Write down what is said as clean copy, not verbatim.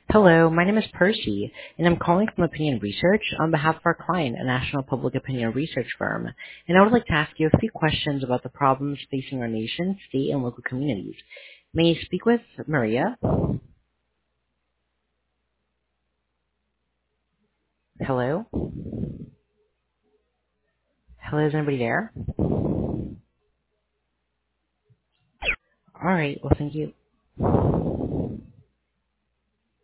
Hello, my name is Percy, and I'm calling from Opinion Research on behalf of our client, a national public opinion research firm. And I would like to ask you a few questions about the problems facing our nation, state, and local communities. May I speak with Maria? Hello? Hello, is anybody there? All right, well, thank you.